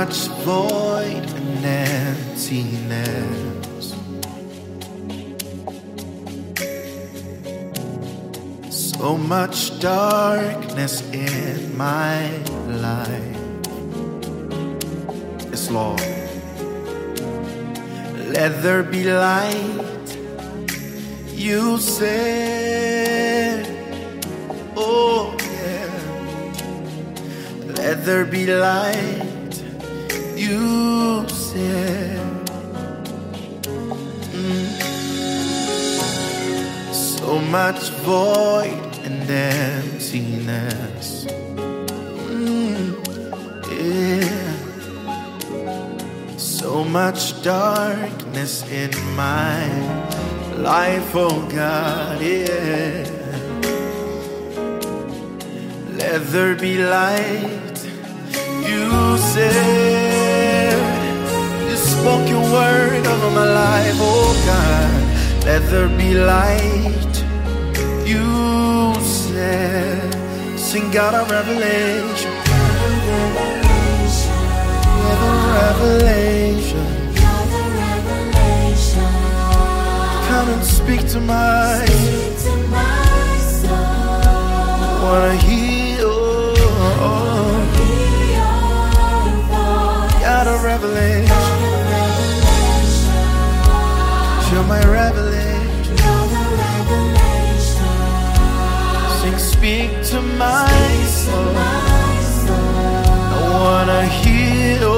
much void and emptiness, so much darkness in my life. Yes, Lord. Let there be light, you said. Oh yeah. Let there be light, you said. So much void and emptiness. Yeah. So much darkness in my life, oh God, yeah. Let there be light, you said. You spoke your word over my life, oh God. Let there be light, you said. Sing God of revelation, revelation. Come and speak to my soul. Wanna heal. God of revelation, you're my revelation. Sing, speak to my soul. I wanna heal.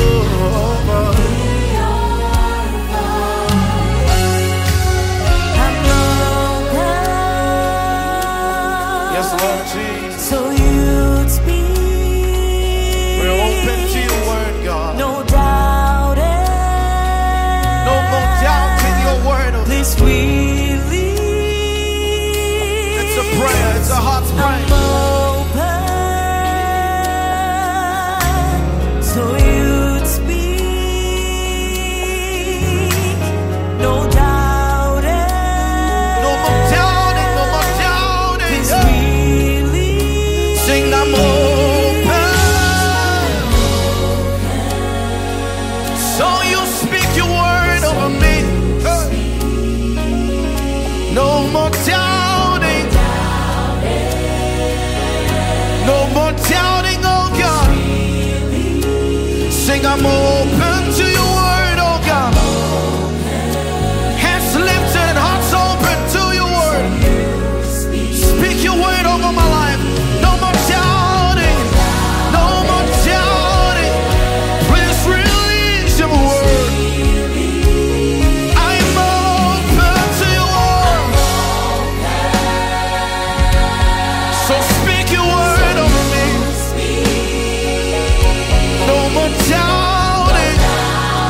Yes, Lord Jesus. So you'd speak. We're open to your word, God. No doubt. No more doubt in your word, oh Please God. believe. It's a prayer, it's a heart's prayer. I'm open. So you'd speak. No doubt. No more doubting, no more doubting. Please Yeah. believe. Sing, I'm open. So you speak your word over me. Hey. No more doubting. No more doubting, oh God. Sing, I'm open to your word, oh God. Hands lifted, hearts open to your word. Speak your word over my life. No more doubting. No more doubting. Please release your word. I'm open to your word. So speak your word over me. No more doubting.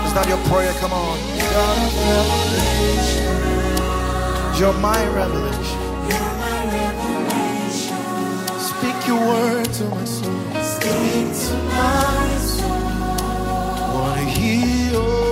Is that your prayer? Come on. God of revelation. You're my revelation. Speak your word to my soul. Speak to my soul. Wanna hear your